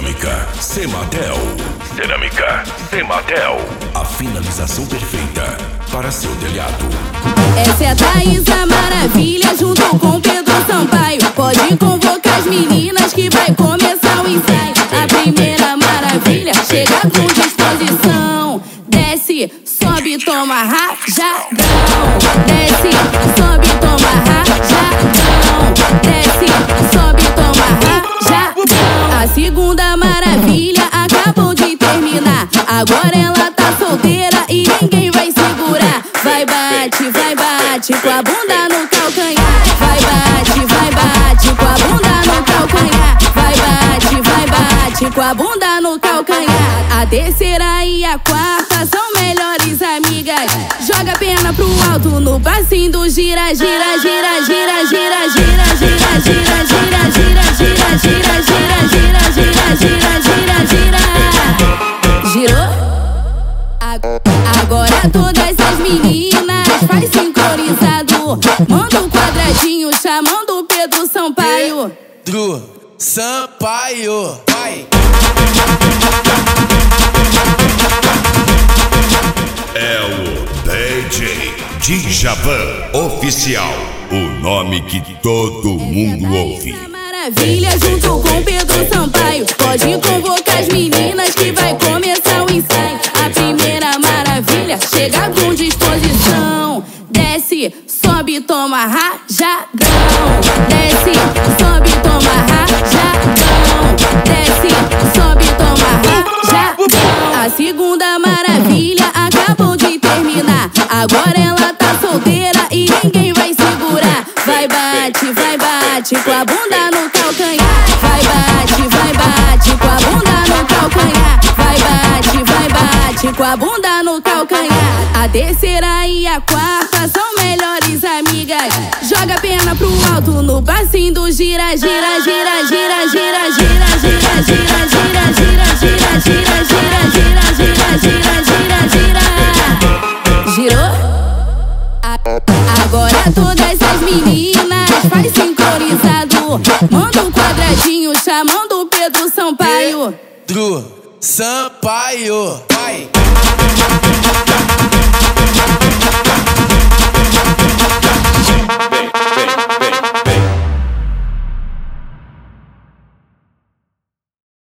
Cerâmica Sematel. Cerâmica Sematel. A finalização perfeita para seu telhado. Essa é a Thaísa Maravilha junto com Pedro Sampaio. Pode convocar as meninas que vai começar o ensaio. A primeira maravilha chega com disposição. Desce, sobe, toma rajadão. Desce, sobe, toma rajadão. Desce, sobe, toma rajadão. A segunda maravilha acabou de terminar. Agora ela tá solteira e ninguém vai segurar. Vai bate com a bunda no calcanhar. Vai bate com a bunda no calcanhar. Vai bate com a bunda no calcanhar. A terceira e a quarta são melhores amigas. Joga a perna pro alto no passinho do gira, gira, gira, gira, gira, gira, gira, gira, gira, gira, gira, gira, gira, gira, gira, gira, gira, gira. Girou? Agora todas as meninas faz sincronizado. Manda um quadradinho chamando o Pedro Sampaio. Pedro Sampaio, vai! É o DJ Djavan Oficial. O nome que todo mundo ouve. Maravilha junto com Pedro Sampaio. Pode convocar as meninas que vai começar o ensaio. A primeira maravilha chega com disposição. Desce, sobe, toma rajadão. Desce, sobe, toma rajadão. Desce, sobe, toma rajadão. A segunda maravilha acabou de terminar. Agora ela tá solteira e ninguém vai segurar. Vai bate com a bunda no calcanhar. Vai bate com a bunda no calcanhar. Vai bate com a bunda no calcanhar. A terceira e a quarta são melhores amigas. Joga a perna pro alto no passinho do gira, gira, gira, gira, gira, gira, gira, gira, gira, gira, gira, gira, gira, gira, gira, gira, gira, gira. Girou? Agora todas as meninas faz sincronizado. Manda um quadradinho chamando o Pedro Sampaio. Pedro Sampaio, vai!